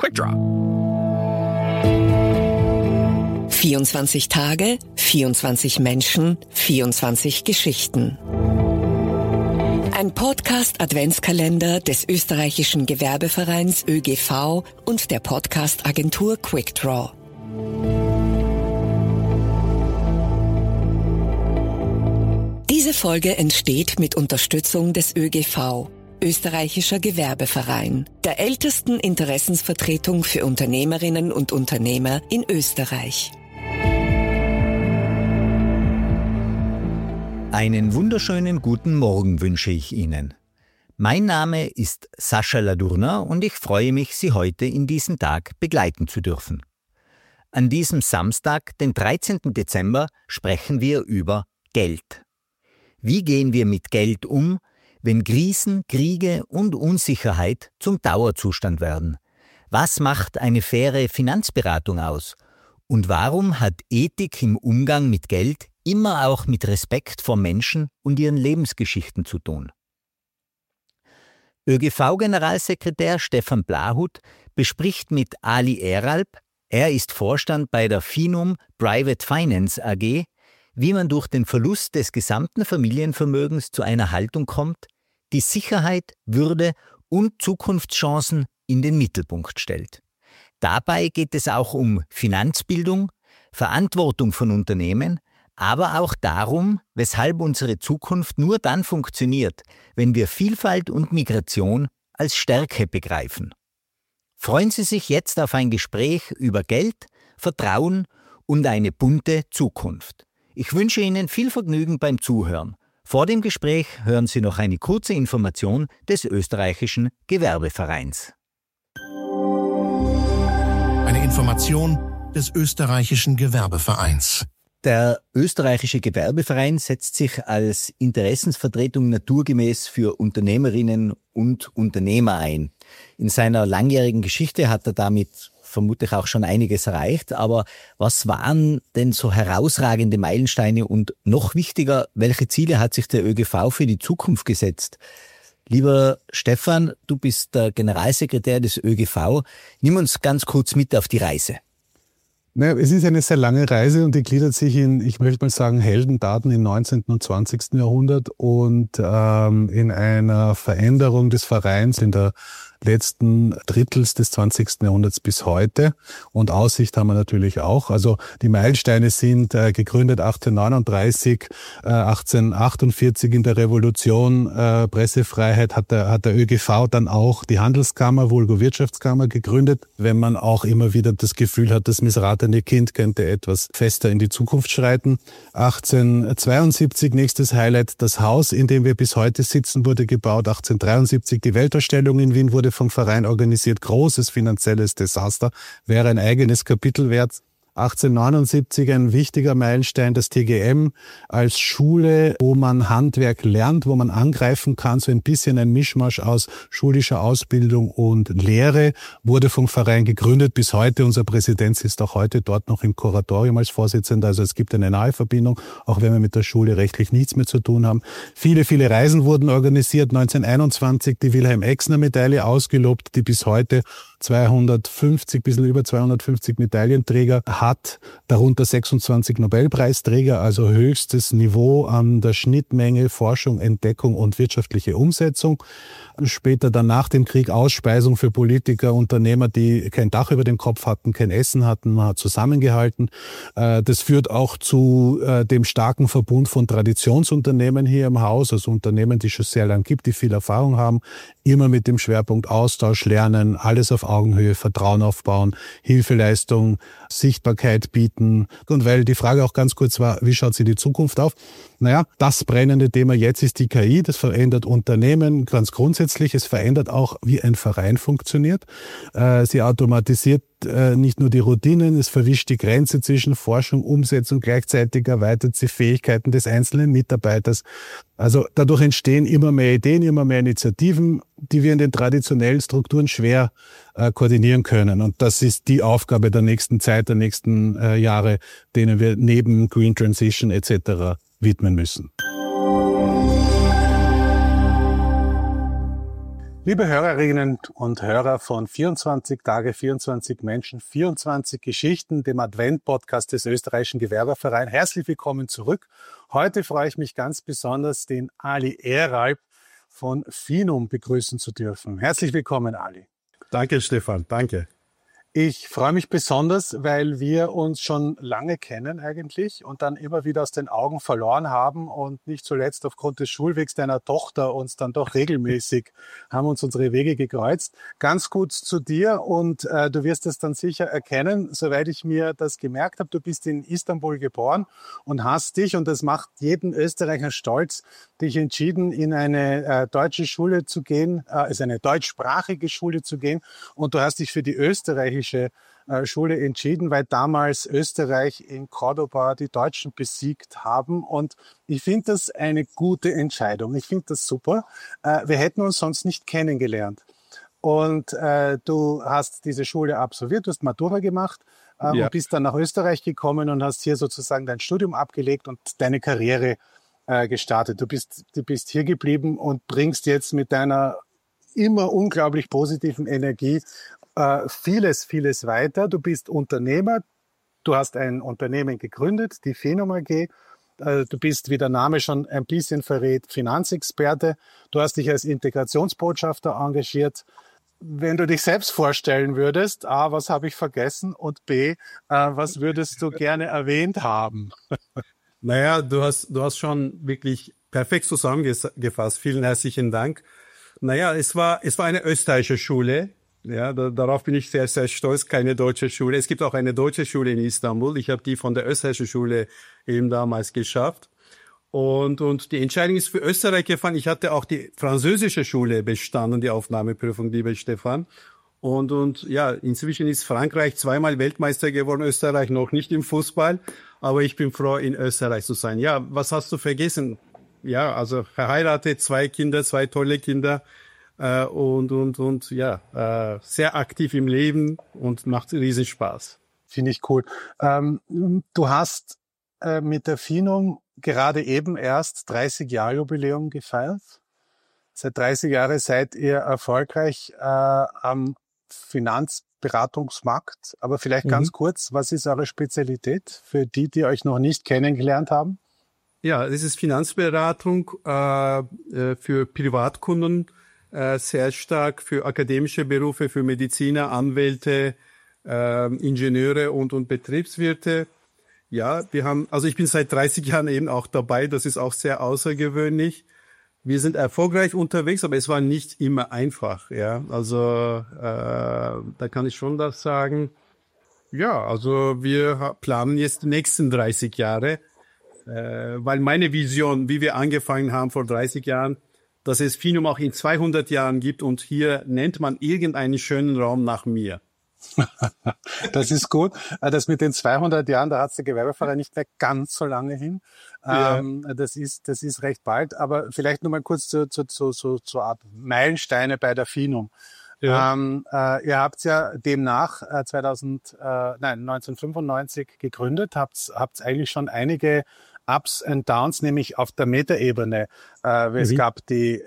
Quick Draw. 24 Tage, 24 Menschen, 24 Geschichten. Ein Podcast-Adventskalender des österreichischen Gewerbevereins ÖGV und der Podcast-Agentur Quick Draw. Diese Folge entsteht mit Unterstützung des ÖGV, Österreichischer Gewerbeverein, der ältesten Interessensvertretung für Unternehmerinnen und Unternehmer in Österreich. Einen wunderschönen guten Morgen wünsche ich Ihnen. Mein Name ist Sascha Ladurna und ich freue mich, Sie heute in diesen Tag begleiten zu dürfen. An diesem Samstag, den 13. Dezember, sprechen wir über Geld. Wie gehen wir mit Geld um, wenn Krisen, Kriege und Unsicherheit zum Dauerzustand werden? Was macht eine faire Finanzberatung aus? Und warum hat Ethik im Umgang mit Geld immer auch mit Respekt vor Menschen und ihren Lebensgeschichten zu tun? ÖGV-Generalsekretär Stefan Blahut bespricht mit Ali Eralp, er ist Vorstand bei der Finum Private Finance AG, wie man durch den Verlust des gesamten Familienvermögens zu einer Haltung kommt, die Sicherheit, Würde und Zukunftschancen in den Mittelpunkt stellt. Dabei geht es auch um Finanzbildung, Verantwortung von Unternehmen, aber auch darum, weshalb unsere Zukunft nur dann funktioniert, wenn wir Vielfalt und Migration als Stärke begreifen. Freuen Sie sich jetzt auf ein Gespräch über Geld, Vertrauen und eine bunte Zukunft. Ich wünsche Ihnen viel Vergnügen beim Zuhören. Vor dem Gespräch hören Sie noch eine kurze Information des österreichischen Gewerbevereins. Eine Information des österreichischen Gewerbevereins. Der österreichische Gewerbeverein setzt sich als Interessensvertretung naturgemäß für Unternehmerinnen und Unternehmer ein. In seiner langjährigen Geschichte hat er damit vermutlich auch schon einiges erreicht, aber was waren denn so herausragende Meilensteine und noch wichtiger, welche Ziele hat sich der ÖGV für die Zukunft gesetzt? Lieber Stefan, du bist der Generalsekretär des ÖGV. Nimm uns ganz kurz mit auf die Reise. Naja, es ist eine sehr lange Reise und die gliedert sich in, ich möchte mal sagen, Heldendaten im 19. und 20. Jahrhundert und in einer Veränderung des Vereins in der letzten Drittels des 20. Jahrhunderts bis heute. Und Aussicht haben wir natürlich auch. Also die Meilensteine sind gegründet 1839, 1848 in der Revolution, Pressefreiheit hat der ÖGV dann auch die Handelskammer, Vulgo Wirtschaftskammer gegründet. Wenn man auch immer wieder das Gefühl hat, das missratene Kind könnte etwas fester in die Zukunft schreiten. 1872, nächstes Highlight, das Haus, in dem wir bis heute sitzen, wurde gebaut. 1873, die Weltausstellung in Wien wurde vom Verein organisiert. Großes finanzielles Desaster, wäre ein eigenes Kapitel wert. 1879 ein wichtiger Meilenstein, das TGM als Schule, wo man Handwerk lernt, wo man angreifen kann, so ein bisschen ein Mischmasch aus schulischer Ausbildung und Lehre, wurde vom Verein gegründet. Bis heute, unser Präsident ist auch heute dort noch im Kuratorium als Vorsitzender, also es gibt eine nahe Verbindung, auch wenn wir mit der Schule rechtlich nichts mehr zu tun haben. Viele, viele Reisen wurden organisiert. 1921 die Wilhelm-Exner-Medaille ausgelobt, die bis heute 250, bisschen über 250 Medaillenträger hat, darunter 26 Nobelpreisträger, also höchstes Niveau an der Schnittmenge Forschung, Entdeckung und wirtschaftliche Umsetzung. Später dann nach dem Krieg Ausspeisung für Politiker, Unternehmer, die kein Dach über dem Kopf hatten, kein Essen hatten, man hat zusammengehalten. Das führt auch zu dem starken Verbund von Traditionsunternehmen hier im Haus, also Unternehmen, die es schon sehr lang gibt, die viel Erfahrung haben, immer mit dem Schwerpunkt Austausch, Lernen, alles auf Augenhöhe, Vertrauen aufbauen, Hilfeleistung, Sichtbarkeit bieten. Und weil die Frage auch ganz kurz war, wie schaut sie die Zukunft auf? Naja, das brennende Thema jetzt ist die KI. Das verändert Unternehmen ganz grundsätzlich. Es verändert auch, wie ein Verein funktioniert. Sie automatisiert nicht nur die Routinen, es verwischt die Grenze zwischen Forschung, Umsetzung, gleichzeitig erweitert sie Fähigkeiten des einzelnen Mitarbeiters. Also dadurch entstehen immer mehr Ideen, immer mehr Initiativen, die wir in den traditionellen Strukturen schwer koordinieren können. Und das ist die Aufgabe der nächsten Zeit, der nächsten Jahre, denen wir neben Green Transition etc. widmen müssen. Liebe Hörerinnen und Hörer von 24 Tage, 24 Menschen, 24 Geschichten, dem Advent-Podcast des Österreichischen Gewerbevereins, herzlich willkommen zurück. Heute freue ich mich ganz besonders, den Ali Eralp von Finum begrüßen zu dürfen. Herzlich willkommen, Ali. Danke, Stefan. Danke. Ich freue mich besonders, weil wir uns schon lange kennen eigentlich und dann immer wieder aus den Augen verloren haben und nicht zuletzt aufgrund des Schulwegs deiner Tochter uns dann doch regelmäßig haben uns unsere Wege gekreuzt. Ganz kurz zu dir und du wirst es dann sicher erkennen, soweit ich mir das gemerkt habe. Du bist in Istanbul geboren und hast dich, und das macht jeden Österreicher stolz, dich entschieden, in eine deutsche Schule zu gehen, also eine deutschsprachige Schule zu gehen, und du hast dich für die österreichische Schule entschieden, weil damals Österreich in Cordoba die Deutschen besiegt haben. Und ich finde das eine gute Entscheidung. Ich finde das super. Wir hätten uns sonst nicht kennengelernt. Und du hast diese Schule absolviert, du hast Matura gemacht und bist dann nach Österreich gekommen und hast hier sozusagen dein Studium abgelegt und deine Karriere gestartet. Du bist hier geblieben und bringst jetzt mit deiner immer unglaublich positiven Energie vieles weiter. Du bist Unternehmer, du hast ein Unternehmen gegründet, die Finum AG. Du bist, wie der Name schon ein bisschen verrät, Finanzexperte. Du hast dich als Integrationsbotschafter engagiert. Wenn du dich selbst vorstellen würdest, A, was habe ich vergessen, und B, was würdest du gerne erwähnt haben? Naja, du hast schon wirklich perfekt zusammengefasst. Vielen herzlichen Dank. Naja, es war eine österreichische Schule. Ja, darauf bin ich sehr, sehr stolz. Keine deutsche Schule. Es gibt auch eine deutsche Schule in Istanbul. Ich habe die von der österreichischen Schule eben damals geschafft. Und die Entscheidung ist für Österreich gefallen. Ich hatte auch die französische Schule bestanden, die Aufnahmeprüfung, lieber Stefan. Und ja, inzwischen ist Frankreich zweimal Weltmeister geworden, Österreich noch nicht im Fußball. Aber ich bin froh, in Österreich zu sein. Ja, was hast du vergessen? Ja, also verheiratet, 2 Kinder, 2 tolle Kinder. Und sehr aktiv im Leben und macht riesen Spaß. Finde ich cool. Du hast mit der Finum gerade eben erst 30-Jahr-Jubiläum gefeiert. Seit 30 Jahren seid ihr erfolgreich am Finanzberatungsmarkt. Aber vielleicht ganz kurz, was ist eure Spezialität für die euch noch nicht kennengelernt haben? Ja, das ist Finanzberatung für Privatkunden, sehr stark für akademische Berufe, für Mediziner, Anwälte, Ingenieure und Betriebswirte. Ja, ich bin seit 30 Jahren eben auch dabei, das ist auch sehr außergewöhnlich. Wir sind erfolgreich unterwegs, aber es war nicht immer einfach, ja. Also, da kann ich schon das sagen. Ja, also wir planen jetzt die nächsten 30 Jahre, weil meine Vision, wie wir angefangen haben vor 30 Jahren, dass es Finum auch in 200 Jahren gibt und hier nennt man irgendeinen schönen Raum nach mir. Das ist gut. Das mit den 200 Jahren, da hat der Gewerbeverein nicht mehr ganz so lange hin. Ja. Das ist recht bald. Aber vielleicht nur mal kurz zur Art Meilensteine bei der Finum. Ja. Ihr habt ja demnach 1995 gegründet, habt eigentlich schon einige Ups and Downs, nämlich auf der Metaebene. Es gab die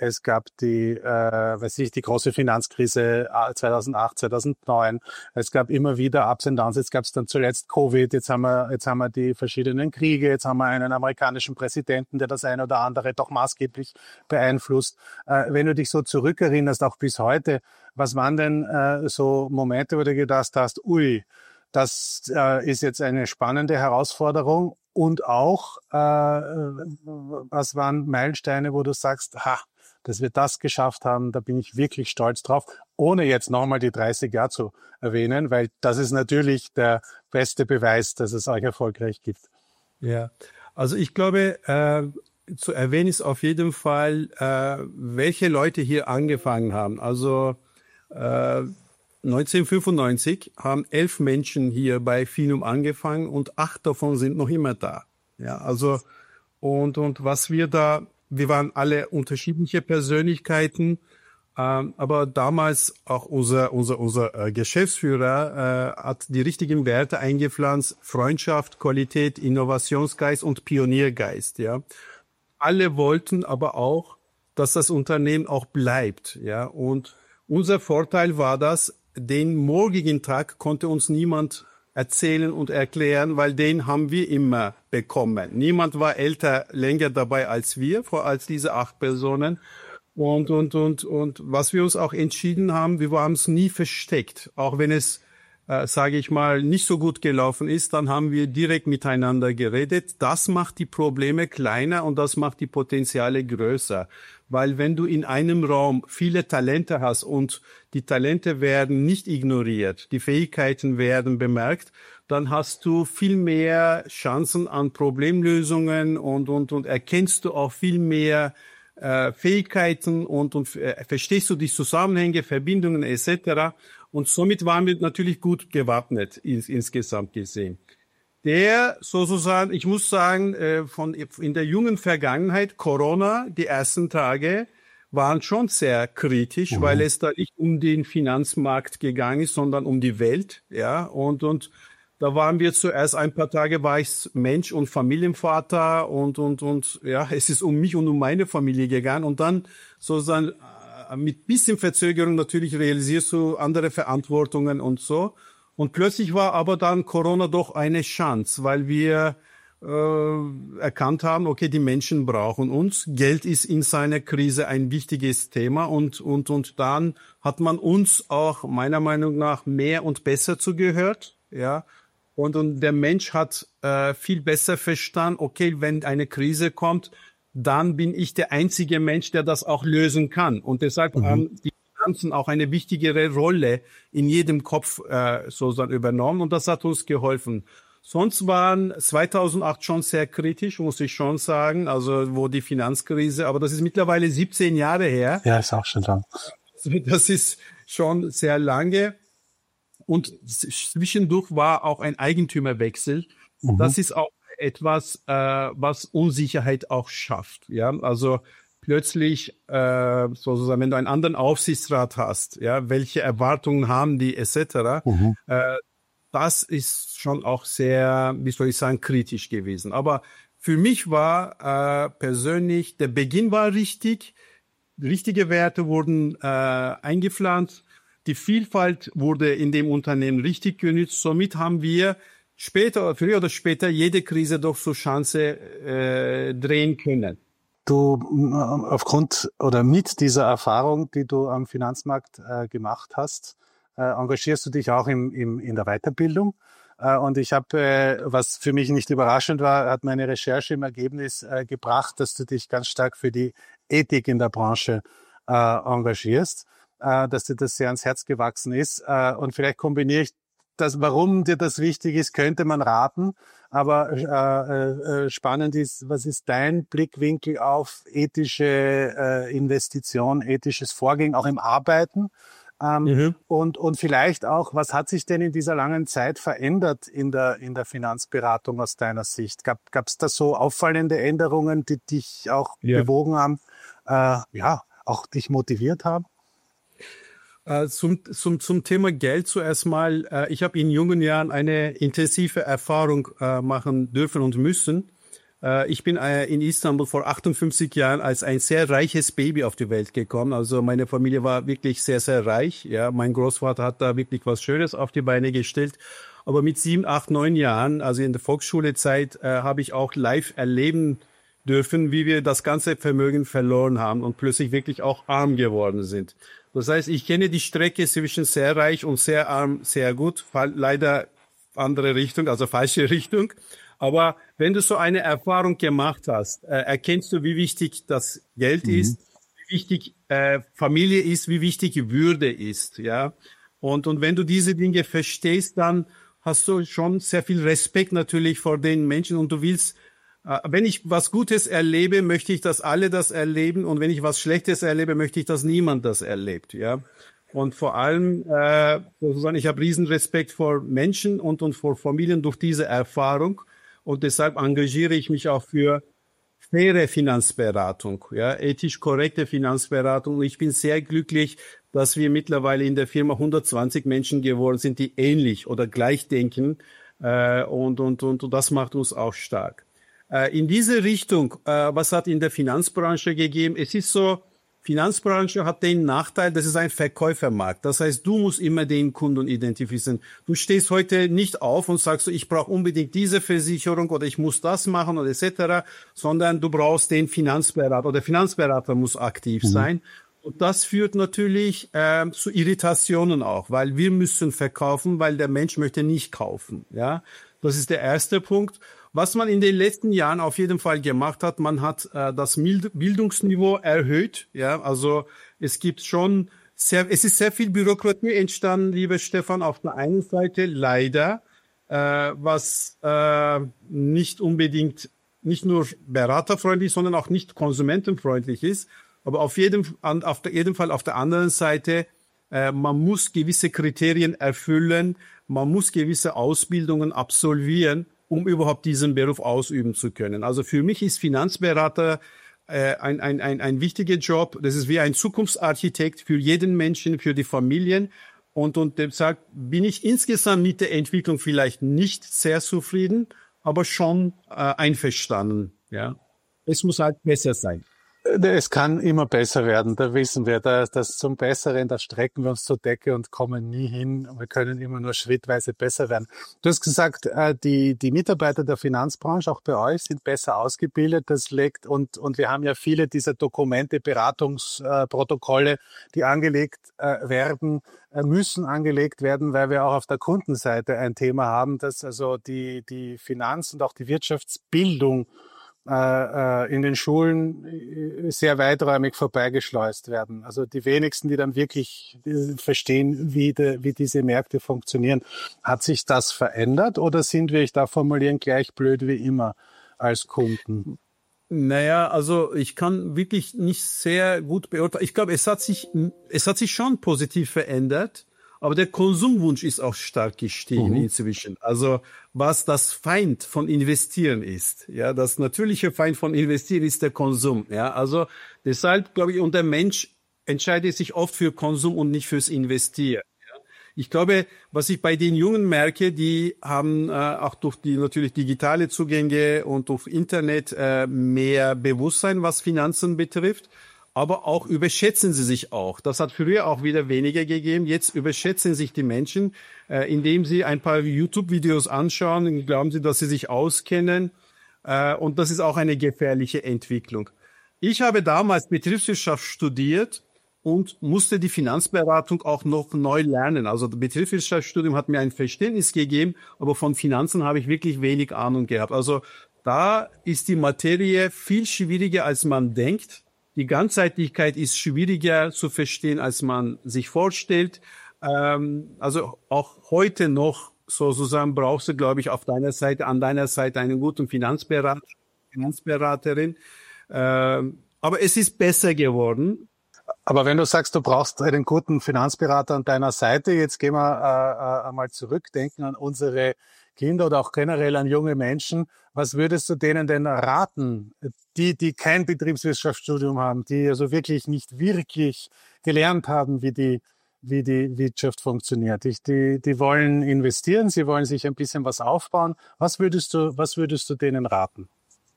große Finanzkrise 2008, 2009. Es gab immer wieder Ups and Downs. Jetzt gab es dann zuletzt Covid. Jetzt haben wir die verschiedenen Kriege. Jetzt haben wir einen amerikanischen Präsidenten, der das eine oder andere doch maßgeblich beeinflusst. Wenn du dich so zurückerinnerst, auch bis heute, was waren denn so Momente, wo du gedacht hast, ui, das ist jetzt eine spannende Herausforderung? Und auch, was waren Meilensteine, wo du sagst, dass wir das geschafft haben, da bin ich wirklich stolz drauf, ohne jetzt nochmal die 30 Jahre zu erwähnen, weil das ist natürlich der beste Beweis, dass es euch erfolgreich gibt. Ja, also ich glaube, zu erwähnen ist auf jeden Fall, welche Leute hier angefangen haben. Also 1995 haben 11 Menschen hier bei Finum angefangen und 8 davon sind noch immer da. Ja, also, und was wir waren alle unterschiedliche Persönlichkeiten, aber damals auch unser Geschäftsführer hat die richtigen Werte eingepflanzt: Freundschaft, Qualität, Innovationsgeist und Pioniergeist, ja. Alle wollten aber auch dass das Unternehmen auch bleibt, ja. Und unser Vorteil war das, den morgigen Tag konnte uns niemand erzählen und erklären, weil den haben wir immer bekommen. Niemand war länger dabei als wir, als diese 8 Personen. Und was wir uns auch entschieden haben, wir haben es nie versteckt. Auch wenn es, sage ich mal, nicht so gut gelaufen ist, dann haben wir direkt miteinander geredet. Das macht die Probleme kleiner und das macht die Potenziale größer. Weil wenn du in einem Raum viele Talente hast und die Talente werden nicht ignoriert, die Fähigkeiten werden bemerkt, dann hast du viel mehr Chancen an Problemlösungen und erkennst du auch viel mehr Fähigkeiten und verstehst du die Zusammenhänge, Verbindungen etc. Und somit waren wir natürlich gut gewappnet insgesamt gesehen. Sozusagen, ich muss sagen, in der jungen Vergangenheit, Corona, die ersten Tage waren schon sehr kritisch, weil es da nicht um den Finanzmarkt gegangen ist, sondern um die Welt, ja. Und da waren wir zuerst ein paar Tage, war ich Mensch und Familienvater und ja, es ist um mich und um meine Familie gegangen und dann sozusagen mit bisschen Verzögerung natürlich realisierst du andere Verantwortungen und so. Und plötzlich war aber dann Corona doch eine Chance, weil wir erkannt haben, okay, die Menschen brauchen uns. Geld ist in seiner Krise ein wichtiges Thema und dann hat man uns auch meiner Meinung nach mehr und besser zugehört, ja. Und der Mensch hat viel besser verstanden, okay, wenn eine Krise kommt, dann bin ich der einzige Mensch, der das auch lösen kann. Und deshalb haben die Finanzen auch eine wichtigere Rolle in jedem Kopf sozusagen übernommen und das hat uns geholfen. Sonst waren 2008 schon sehr kritisch, muss ich schon sagen, also wo die Finanzkrise, aber das ist mittlerweile 17 Jahre her. Ja, ist auch schon lang. Das ist schon sehr lange. Und zwischendurch war auch ein Eigentümerwechsel. Das ist auch etwas, was Unsicherheit auch schafft. Ja, also plötzlich sozusagen, wenn du einen anderen Aufsichtsrat hast, ja, welche Erwartungen haben die etc. Das ist schon auch sehr, wie soll ich sagen, kritisch gewesen. Aber für mich war persönlich, der Beginn war richtig, richtige Werte wurden eingepflanzt. Die Vielfalt wurde in dem Unternehmen richtig genutzt. Somit haben wir früher oder später, jede Krise doch zur Chance drehen können. Du, aufgrund oder mit dieser Erfahrung, die du am Finanzmarkt gemacht hast, engagierst du dich auch in der Weiterbildung. Und ich habe, was für mich nicht überraschend war, hat meine Recherche im Ergebnis gebracht, dass du dich ganz stark für die Ethik in der Branche engagierst. Dass dir das sehr ans Herz gewachsen ist. Und vielleicht kombiniere ich das, warum dir das wichtig ist, könnte man raten. Aber spannend ist, was ist dein Blickwinkel auf ethische Investition, ethisches Vorgehen, auch im Arbeiten? Und vielleicht auch, was hat sich denn in dieser langen Zeit verändert in der Finanzberatung aus deiner Sicht? Gab es da so auffallende Änderungen, die dich auch bewogen haben, auch dich motiviert haben? Zum Thema Geld zuerst mal. Ich habe in jungen Jahren eine intensive Erfahrung machen dürfen und müssen. Ich bin in Istanbul vor 58 Jahren als ein sehr reiches Baby auf die Welt gekommen. Also meine Familie war wirklich sehr, sehr reich. Ja, mein Großvater hat da wirklich was Schönes auf die Beine gestellt. Aber mit 7, 8, 9 Jahren, also in der Volksschulezeit, habe ich auch live erleben dürfen, wie wir das ganze Vermögen verloren haben und plötzlich wirklich auch arm geworden sind. Das heißt, ich kenne die Strecke zwischen sehr reich und sehr arm sehr gut. Leider andere Richtung, also falsche Richtung. Aber wenn du so eine Erfahrung gemacht hast, erkennst du, wie wichtig das Geld ist, wie wichtig Familie ist, wie wichtig Würde ist, ja. Und wenn du diese Dinge verstehst, dann hast du schon sehr viel Respekt natürlich vor den Menschen und du willst, wenn ich was Gutes erlebe, möchte ich, dass alle das erleben. Und wenn ich was Schlechtes erlebe, möchte ich, dass niemand das erlebt, ja. Und vor allem, sozusagen, ich habe riesen Respekt vor Menschen und vor Familien durch diese Erfahrung. Und deshalb engagiere ich mich auch für faire Finanzberatung, ja, ethisch korrekte Finanzberatung. Und ich bin sehr glücklich, dass wir mittlerweile in der Firma 120 Menschen geworden sind, die ähnlich oder gleich denken. Und das macht uns auch stark. In diese Richtung, was hat in der Finanzbranche gegeben? Es ist so, Finanzbranche hat den Nachteil, das ist ein Verkäufermarkt. Das heißt, du musst immer den Kunden identifizieren. Du stehst heute nicht auf und sagst, ich brauche unbedingt diese Versicherung oder ich muss das machen oder etc., sondern du brauchst den Finanzberater oder der Finanzberater muss aktiv sein. Und das führt natürlich zu Irritationen auch, weil wir müssen verkaufen, weil der Mensch möchte nicht kaufen. Ja, das ist der erste Punkt. Was man in den letzten Jahren auf jeden Fall gemacht hat, man hat das Bildungsniveau erhöht. Ja, also es gibt schon es ist sehr viel Bürokratie entstanden, lieber Stefan, auf der einen Seite leider, was nicht unbedingt nicht nur beraterfreundlich, sondern auch nicht konsumentenfreundlich ist. Aber auf jeden Fall auf der anderen Seite, man muss gewisse Kriterien erfüllen, man muss gewisse Ausbildungen absolvieren, um überhaupt diesen Beruf ausüben zu können. Also für mich ist Finanzberater ein wichtiger Job. Das ist wie ein Zukunftsarchitekt für jeden Menschen, für die Familien. Und deshalb bin ich insgesamt mit der Entwicklung vielleicht nicht sehr zufrieden, aber schon einverstanden. Ja, es muss halt besser sein. Es kann immer besser werden, da wissen wir, dass zum Besseren, da strecken wir uns zur Decke und kommen nie hin. Wir können immer nur schrittweise besser werden. Du hast gesagt, die Mitarbeiter der Finanzbranche, auch bei euch, sind besser ausgebildet. Das legt und wir haben ja viele dieser Dokumente, Beratungsprotokolle, die angelegt werden, müssen angelegt werden, weil wir auch auf der Kundenseite ein Thema haben, dass also die Finanz- und auch die Wirtschaftsbildung in den Schulen sehr weiträumig vorbeigeschleust werden. Also die wenigsten, die dann wirklich verstehen, wie diese Märkte funktionieren. Hat sich das verändert oder sind wir, ich darf formulieren, gleich blöd wie immer als Kunden? Naja, also ich kann wirklich nicht sehr gut beurteilen. Ich glaube, es hat sich schon positiv verändert. Aber der Konsumwunsch ist auch stark gestiegen inzwischen. Also was das Feind von Investieren ist, ja, das natürliche Feind von Investieren ist der Konsum. Ja, also deshalb glaube ich, und der Mensch entscheidet sich oft für Konsum und nicht fürs Investieren. Ja. Ich glaube, was ich bei den Jungen merke, die haben auch durch die natürlich digitale Zugänge und durch Internet mehr Bewusstsein, was Finanzen betrifft. Aber auch überschätzen sie sich auch. Das hat früher auch wieder weniger gegeben. Jetzt überschätzen sich die Menschen, indem sie ein paar YouTube-Videos anschauen. Und glauben sie, dass sie sich auskennen. Und das ist auch eine gefährliche Entwicklung. Ich habe damals Betriebswirtschaft studiert und musste die Finanzberatung auch noch neu lernen. Also das Betriebswirtschaftsstudium hat mir ein Verständnis gegeben, aber von Finanzen habe ich wirklich wenig Ahnung gehabt. Also da ist die Materie viel schwieriger, als man denkt. Die Ganzheitlichkeit ist schwieriger zu verstehen, als man sich vorstellt. Also auch heute noch sozusagen brauchst du, glaube ich, an deiner Seite einen guten Finanzberater, Finanzberaterin. Aber es ist besser geworden. Aber wenn du sagst, du brauchst einen guten Finanzberater an deiner Seite, jetzt gehen wir einmal zurückdenken an unsere Kinder oder auch generell an junge Menschen. Was würdest du denen denn raten, die kein Betriebswirtschaftsstudium haben, die also wirklich nicht wirklich gelernt haben, wie die Wirtschaft funktioniert? Die wollen investieren, sie wollen sich ein bisschen was aufbauen. Was würdest du denen raten?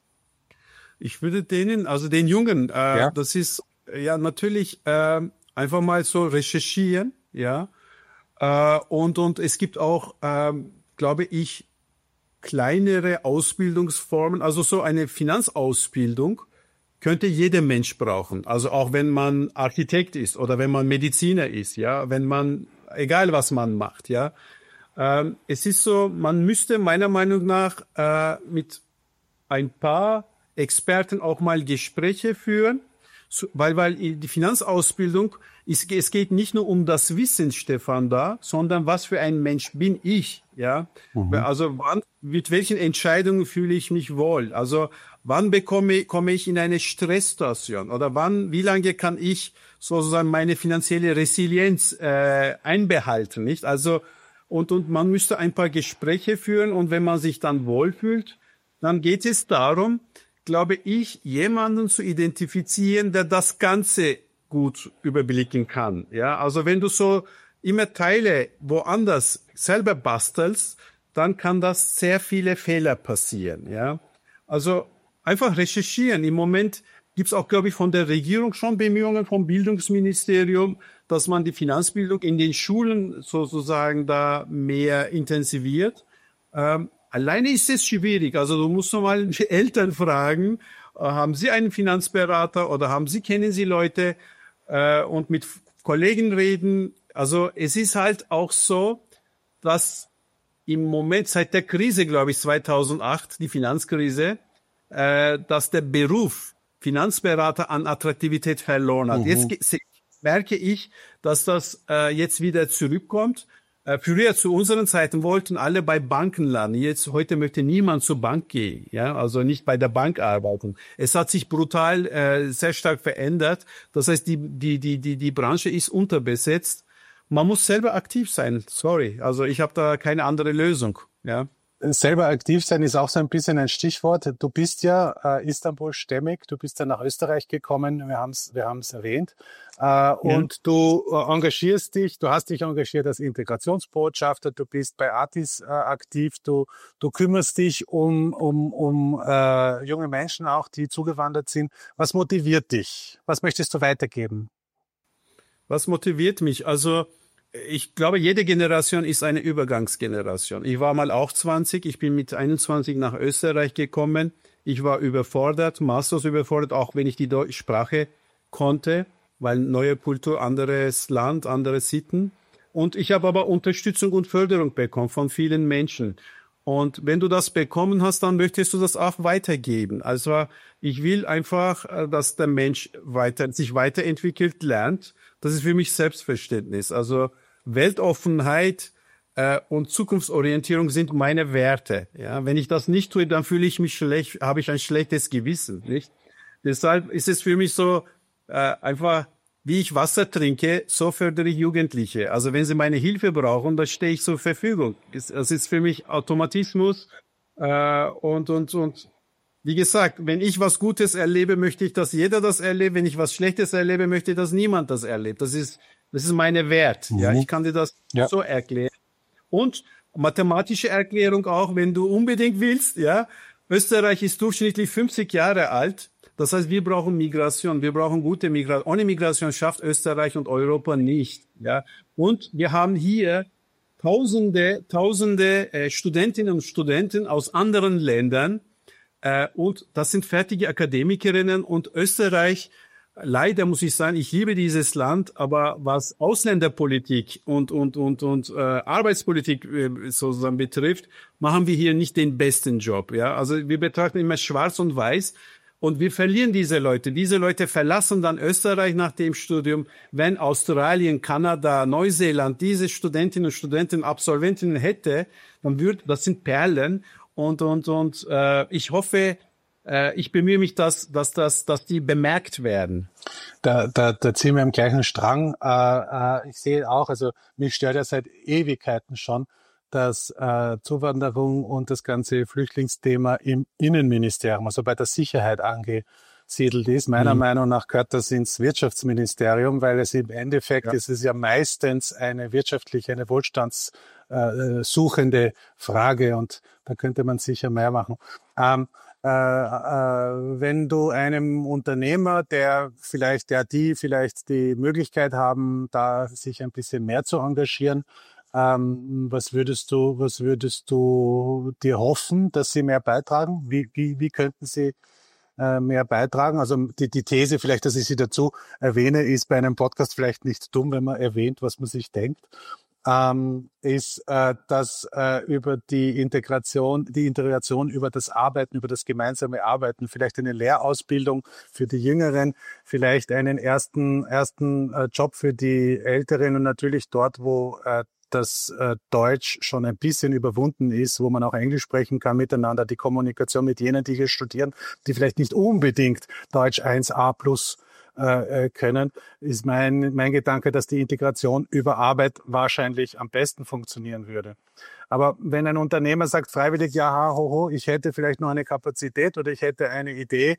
Ich würde denen, also den Jungen, das ist ja natürlich einfach mal so recherchieren, ja. Und es gibt auch, glaube ich, kleinere Ausbildungsformen, also so eine Finanzausbildung könnte jeder Mensch brauchen. Also auch wenn man Architekt ist oder wenn man Mediziner ist, ja, wenn man, egal was man macht, ja. Es ist so, man müsste meiner Meinung nach mit ein paar Experten auch mal Gespräche führen, weil die Finanzausbildung, es geht nicht nur um das Wissen, Stefan, sondern was für ein Mensch bin ich, ja? Also mit welchen Entscheidungen fühle ich mich wohl? Also wann komme ich in eine Stresssituation? Oder wie lange kann ich sozusagen meine finanzielle Resilienz einbehalten, nicht? Also und man müsste ein paar Gespräche führen und wenn man sich dann wohlfühlt, dann geht es darum, glaube ich, jemanden zu identifizieren, der das Ganze gut überblicken kann. Ja, also wenn du so immer Teile woanders selber bastelst, dann kann das sehr viele Fehler passieren. Ja, Also einfach recherchieren. Im Moment gibt es auch, glaube ich, von der Regierung schon Bemühungen vom Bildungsministerium, dass man die Finanzbildung in den Schulen sozusagen da mehr intensiviert. Alleine ist es schwierig. Also du musst mal die Eltern fragen, haben Sie einen Finanzberater oder kennen Sie Leute und mit Kollegen reden. Also es ist halt auch so, dass im Moment seit der Krise, glaube ich, 2008, die Finanzkrise, dass der Beruf Finanzberater an Attraktivität verloren hat. Jetzt merke ich, dass das jetzt wieder zurückkommt. Früher zu unseren Zeiten wollten alle bei Banken landen. Heute möchte niemand zur Bank gehen, ja, also nicht bei der Bank arbeiten. Es hat sich brutal sehr stark verändert. Das heißt, die Branche ist unterbesetzt. Man muss selber aktiv sein. Sorry, also ich habe da keine andere Lösung, ja. Selber aktiv sein ist auch so ein bisschen ein Stichwort. Du bist ja Istanbul-stämmig, du bist ja nach Österreich gekommen, wir haben's erwähnt. Und du engagierst dich, du hast dich engagiert als Integrationsbotschafter, du bist bei Artis aktiv, du kümmerst dich um junge Menschen auch, die zugewandert sind. Was motiviert dich? Was möchtest du weitergeben? Was motiviert mich? Also ich glaube, jede Generation ist eine Übergangsgeneration. Ich war mal auch 20, ich bin mit 21 nach Österreich gekommen. Ich war überfordert, maßlos überfordert, auch wenn ich die Sprache konnte, weil neue Kultur, anderes Land, andere Sitten. Und ich habe aber Unterstützung und Förderung bekommen von vielen Menschen. Und wenn du das bekommen hast, dann möchtest du das auch weitergeben. Also ich will einfach, dass der Mensch sich weiterentwickelt, lernt. Das ist für mich Selbstverständnis. Also Weltoffenheit und Zukunftsorientierung sind meine Werte. Ja, wenn ich das nicht tue, dann fühle ich mich schlecht, habe ich ein schlechtes Gewissen, nicht? Deshalb ist es für mich so einfach, wie ich Wasser trinke, so fördere ich Jugendliche. Also wenn sie meine Hilfe brauchen, dann stehe ich zur Verfügung. Das ist für mich Automatismus und wie gesagt, wenn ich was Gutes erlebe, möchte ich, dass jeder das erlebt. Wenn ich was Schlechtes erlebe, möchte ich, dass niemand das erlebt. Das ist meine Wert. Ja, ich kann dir das so erklären. Und mathematische Erklärung auch, wenn du unbedingt willst. Ja, Österreich ist durchschnittlich 50 Jahre alt. Das heißt, wir brauchen Migration. Wir brauchen gute Migration. Ohne Migration schafft Österreich und Europa nicht. Ja, und wir haben hier Tausende Studentinnen und Studenten aus anderen Ländern. Und das sind fertige Akademikerinnen und Österreich, leider muss ich sagen, ich liebe dieses Land, aber was Ausländerpolitik und Arbeitspolitik sozusagen betrifft, machen wir hier nicht den besten Job. Ja, also wir betrachten immer schwarz und weiß und wir verlieren diese Leute. Diese Leute verlassen dann Österreich nach dem Studium. Wenn Australien, Kanada, Neuseeland diese Studentinnen und Studenten, Absolventinnen hätte, dann das sind Perlen. Und ich hoffe, ich bemühe mich, dass die bemerkt werden. Da ziehen wir am gleichen Strang. Ich sehe auch, also mich stört ja seit Ewigkeiten schon, dass Zuwanderung und das ganze Flüchtlingsthema im Innenministerium, also bei der Sicherheit angesiedelt ist. Meiner Meinung nach gehört das ins Wirtschaftsministerium, weil es im Endeffekt es ist ja meistens eine wirtschaftliche, eine wohlstandssuchende Frage und da könnte man sicher mehr machen. Wenn du einem Unternehmer, die vielleicht die Möglichkeit haben, da sich ein bisschen mehr zu engagieren, was würdest du dir hoffen, dass sie mehr beitragen? Wie könnten sie mehr beitragen? Also die These, vielleicht, dass ich sie dazu erwähne, ist bei einem Podcast vielleicht nicht dumm, wenn man erwähnt, was man sich denkt. Ist, dass über die Integration, über das Arbeiten, über das gemeinsame Arbeiten, vielleicht eine Lehrausbildung für die Jüngeren, vielleicht einen ersten Job für die Älteren und natürlich dort, wo das Deutsch schon ein bisschen überwunden ist, wo man auch Englisch sprechen kann miteinander, die Kommunikation mit jenen, die hier studieren, die vielleicht nicht unbedingt Deutsch 1a plus können, ist mein Gedanke, dass die Integration über Arbeit wahrscheinlich am besten funktionieren würde. Aber wenn ein Unternehmer sagt freiwillig, ja, ich hätte vielleicht noch eine Kapazität oder ich hätte eine Idee,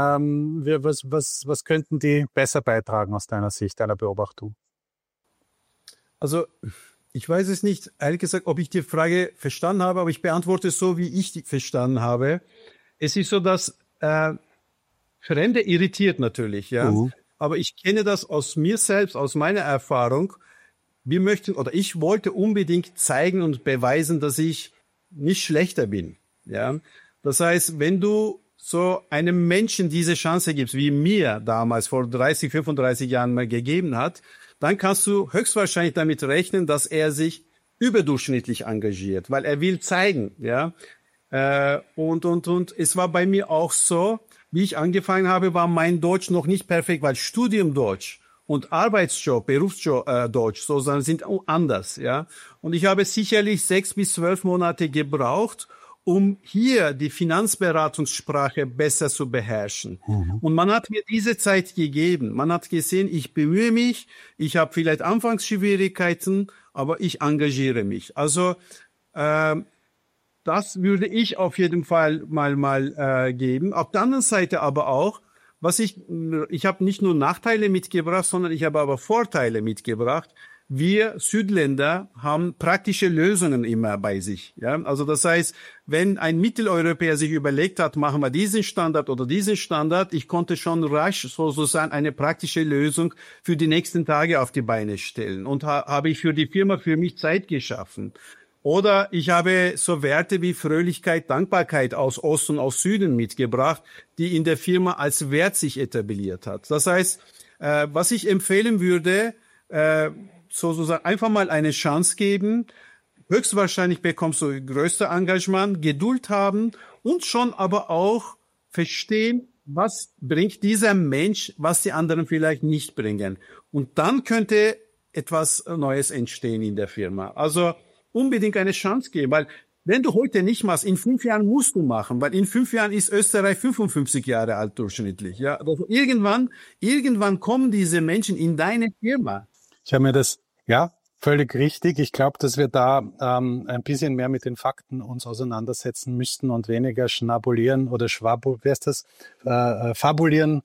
was könnten die besser beitragen aus deiner Sicht, deiner Beobachtung? Also ich weiß es nicht, ehrlich gesagt, ob ich die Frage verstanden habe, aber ich beantworte es so, wie ich die verstanden habe. es ist so, dass Fremde irritiert natürlich, ja. Aber ich kenne das aus mir selbst, aus meiner Erfahrung. Ich wollte unbedingt zeigen und beweisen, dass ich nicht schlechter bin, ja. Das heißt, wenn du so einem Menschen diese Chance gibst, wie mir damals vor 30, 35 Jahren mal gegeben hat, dann kannst du höchstwahrscheinlich damit rechnen, dass er sich überdurchschnittlich engagiert, weil er will zeigen, ja. Und es war bei mir auch so, wie ich angefangen habe, war mein Deutsch noch nicht perfekt, weil Studium Deutsch und Arbeitsjob, Berufsjob Deutsch, sozusagen sind anders, ja. Und ich habe sicherlich 6 bis 12 Monate gebraucht, um hier die Finanzberatungssprache besser zu beherrschen. Und man hat mir diese Zeit gegeben. Man hat gesehen, ich bemühe mich, ich habe vielleicht Anfangsschwierigkeiten, aber ich engagiere mich. Also das würde ich auf jeden Fall mal geben. Auf der anderen Seite aber auch, ich habe nicht nur Nachteile mitgebracht, sondern ich habe aber Vorteile mitgebracht. Wir Südländer haben praktische Lösungen immer bei sich. Ja? Also das heißt, wenn ein Mitteleuropäer sich überlegt hat, machen wir diesen Standard oder diesen Standard, ich konnte schon rasch sozusagen eine praktische Lösung für die nächsten Tage auf die Beine stellen und habe ich für die Firma für mich Zeit geschaffen. Oder ich habe so Werte wie Fröhlichkeit, Dankbarkeit aus Ost und aus Süden mitgebracht, die in der Firma als Wert sich etabliert hat. Das heißt, was ich empfehlen würde, sozusagen einfach mal eine Chance geben. Höchstwahrscheinlich bekommst du größte Engagement, Geduld haben und schon aber auch verstehen, was bringt dieser Mensch, was die anderen vielleicht nicht bringen. Und dann könnte etwas Neues entstehen in der Firma. Also unbedingt eine Chance geben, weil wenn du heute nicht machst, in 5 Jahren musst du machen, weil in 5 Jahren ist Österreich 55 Jahre alt durchschnittlich. Ja, also irgendwann kommen diese Menschen in deine Firma. Ich habe mir das, ja, völlig richtig. Ich glaube, dass wir da ein bisschen mehr mit den Fakten uns auseinandersetzen müssten und weniger schnabulieren oder fabulieren,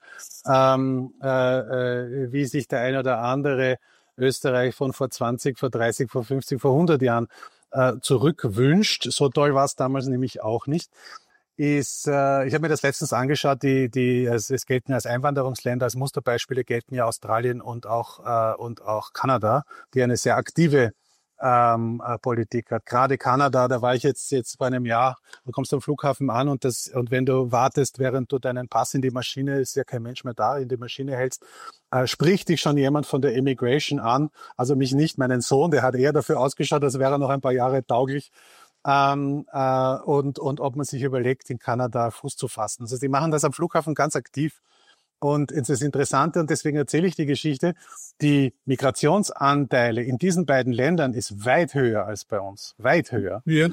wie sich der ein oder andere Österreich von vor 20, vor 30, vor 50, vor 100 Jahren zurückwünscht. So toll war es damals nämlich auch nicht. Ich habe mir das letztens angeschaut, es gelten als Einwanderungsländer, als Musterbeispiele gelten ja Australien und auch Kanada, die eine sehr aktive Politik hat. Gerade Kanada, da war ich jetzt vor einem Jahr, du kommst am Flughafen an und wenn du wartest, während du deinen Pass in die Maschine, ist ja kein Mensch mehr da, in die Maschine hältst, spricht dich schon jemand von der Immigration an, also mich nicht, meinen Sohn, der hat eher dafür ausgeschaut, als wäre er noch ein paar Jahre tauglich. Und ob man sich überlegt, in Kanada Fuß zu fassen. Also die machen das am Flughafen ganz aktiv. Und es ist interessant, und deswegen erzähle ich die Geschichte, die Migrationsanteile in diesen beiden Ländern ist weit höher als bei uns. Weit höher. Ja.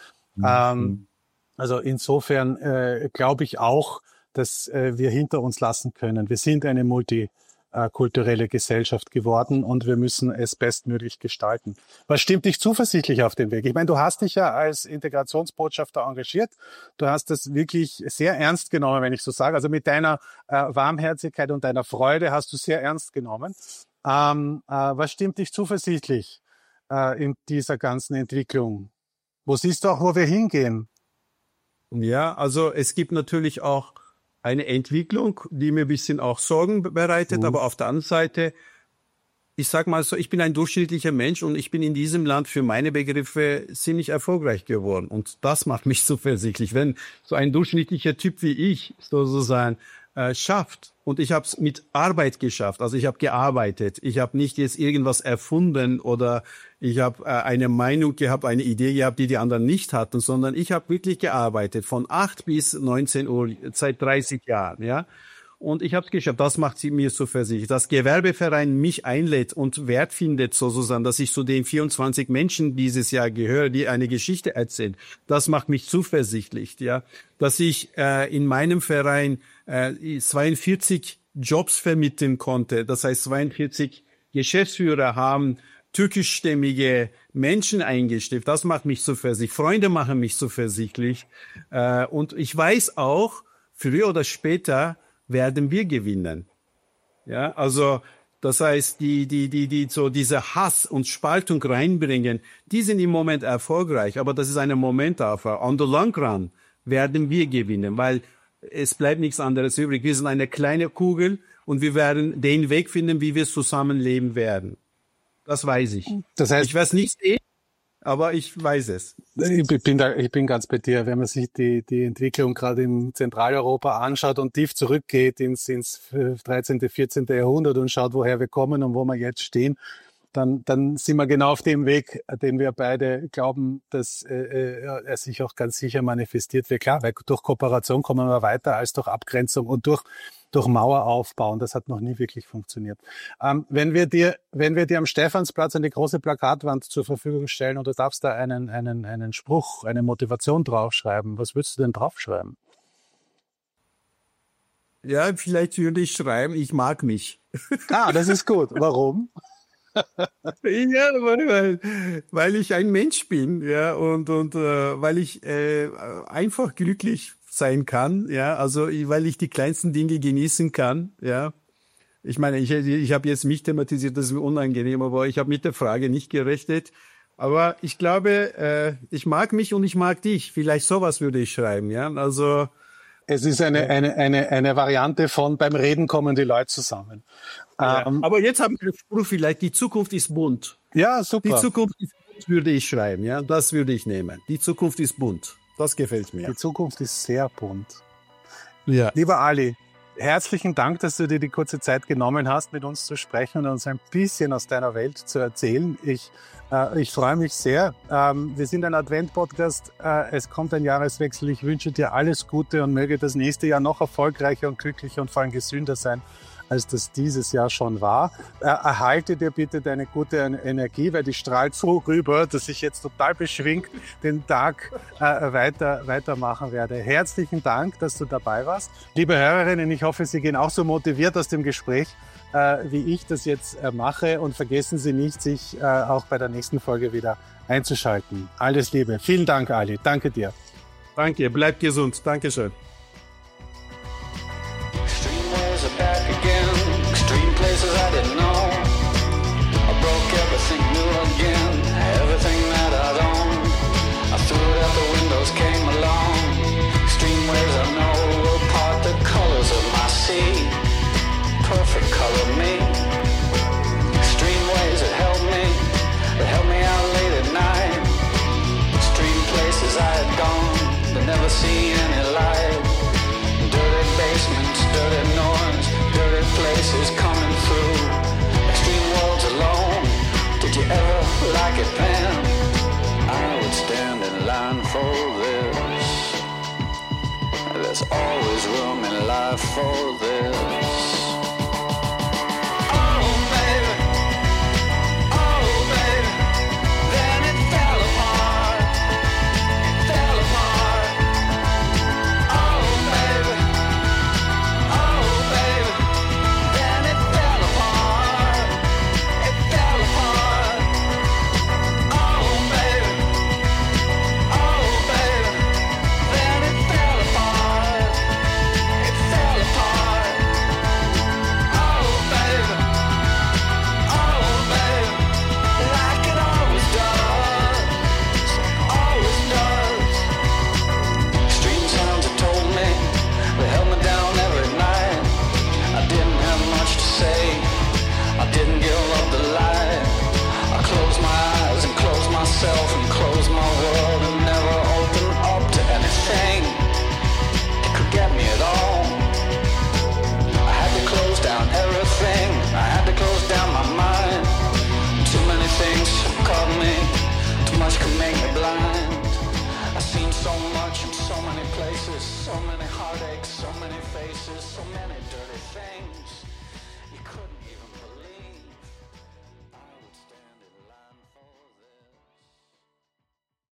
Also insofern glaube ich auch, dass wir hinter uns lassen können. Wir sind eine multikulturelle Gesellschaft geworden und wir müssen es bestmöglich gestalten. Was stimmt dich zuversichtlich auf den Weg? Ich meine, du hast dich ja als Integrationsbotschafter engagiert. Du hast das wirklich sehr ernst genommen, wenn ich so sage. Also mit deiner Warmherzigkeit und deiner Freude hast du sehr ernst genommen. Was stimmt dich zuversichtlich in dieser ganzen Entwicklung? Wo siehst du auch, wo wir hingehen? Ja, also es gibt natürlich auch eine Entwicklung, die mir ein bisschen auch Sorgen bereitet, aber auf der anderen Seite, ich sag mal so, ich bin ein durchschnittlicher Mensch und ich bin in diesem Land für meine Begriffe ziemlich erfolgreich geworden und das macht mich zuversichtlich, wenn so ein durchschnittlicher Typ wie ich sozusagen schafft. Und ich habe es mit Arbeit geschafft. Also ich habe gearbeitet. Ich habe nicht jetzt irgendwas erfunden oder ich habe eine Meinung gehabt, eine Idee gehabt, die anderen nicht hatten, sondern ich habe wirklich gearbeitet von 8 bis 19 Uhr seit 30 Jahren, ja. Und ich habe es geschafft. Das macht mir zuversichtlich. Dass Gewerbeverein mich einlädt und Wert findet sozusagen, dass ich zu den 24 Menschen dieses Jahr gehöre, die eine Geschichte erzählen. Das macht mich zuversichtlich, ja. Dass ich in meinem Verein 42 Jobs vermitteln konnte. Das heißt, 42 Geschäftsführer haben türkischstämmige Menschen eingestellt. Das macht mich zuversichtlich. Freunde machen mich zuversichtlich. Und ich weiß auch, früher oder später werden wir gewinnen. Ja, also das heißt, die so diese Hass und Spaltung reinbringen, die sind im Moment erfolgreich, aber das ist eine Momentaufnahme. On the long run werden wir gewinnen, weil es bleibt nichts anderes übrig. Wir sind eine kleine Kugel und wir werden den Weg finden, wie wir zusammenleben werden. Das weiß ich. Das heißt, ich weiß nicht sehen, aber ich weiß es. Ich bin ganz bei dir. Wenn man sich die Entwicklung gerade in Zentraleuropa anschaut und tief zurückgeht ins 13., 14. Jahrhundert und schaut, woher wir kommen und wo wir jetzt stehen, dann sind wir genau auf dem Weg, den wir beide glauben, dass er sich auch ganz sicher manifestiert wird. Klar, weil durch Kooperation kommen wir weiter als durch Abgrenzung und durch Mauer aufbauen. Das hat noch nie wirklich funktioniert. Wenn wir dir am Stephansplatz eine große Plakatwand zur Verfügung stellen und du darfst da einen Spruch, eine Motivation draufschreiben, was würdest du denn draufschreiben? Ja, vielleicht würde ich schreiben, ich mag mich. Das ist gut. Warum? Ja, weil ich ein Mensch bin, ja, und weil ich einfach glücklich sein kann, ja, also weil ich die kleinsten Dinge genießen kann, ja. Ich meine, ich habe jetzt mich thematisiert, das ist mir unangenehm, aber ich habe mit der Frage nicht gerechnet. Aber ich glaube, ich mag mich und ich mag dich. Vielleicht sowas würde ich schreiben, ja. Also es ist eine Variante von beim Reden kommen die Leute zusammen. Ja, aber jetzt haben wir den Spruch vielleicht, die Zukunft ist bunt. Ja, super. Die Zukunft ist bunt, würde ich schreiben, ja. Das würde ich nehmen. Die Zukunft ist bunt. Das gefällt mir. Die Zukunft ist sehr bunt. Ja. Lieber Ali, herzlichen Dank, dass du dir die kurze Zeit genommen hast, mit uns zu sprechen und uns ein bisschen aus deiner Welt zu erzählen. Ich freue mich sehr. Wir sind ein Advent-Podcast. Es kommt ein Jahreswechsel. Ich wünsche dir alles Gute und möge das nächste Jahr noch erfolgreicher und glücklicher und vor allem gesünder sein, als das dieses Jahr schon war. Erhalte dir bitte deine gute Energie, weil die strahlt so rüber, dass ich jetzt total beschwingt den Tag weitermachen werde. Herzlichen Dank, dass du dabei warst. Liebe Hörerinnen, ich hoffe, Sie gehen auch so motiviert aus dem Gespräch, wie ich das jetzt mache. Und vergessen Sie nicht, sich auch bei der nächsten Folge wieder einzuschalten. Alles Liebe. Vielen Dank, Ali. Danke dir. Danke, bleib gesund. Dankeschön. Places I didn't know. I broke everything new again, everything that I'd owned. I threw it out the windows, came along. Extreme waves I know will part the colors of my sea. Perfect color me. Extreme waves that help me out late at night. Extreme places I had gone, but never see any light. Dirty basements, dirty noise, dirty places coming through. Extreme worlds alone. Did you ever like it then? I would stand in line for this. There's always room in life for this. And close my world and never open up to anything that could get me at all. I had to close down everything. I had to close down my mind. Too many things caught me. Too much could make me blind. I've seen so much in so many places, so many heartaches, so many faces, so many dirty things.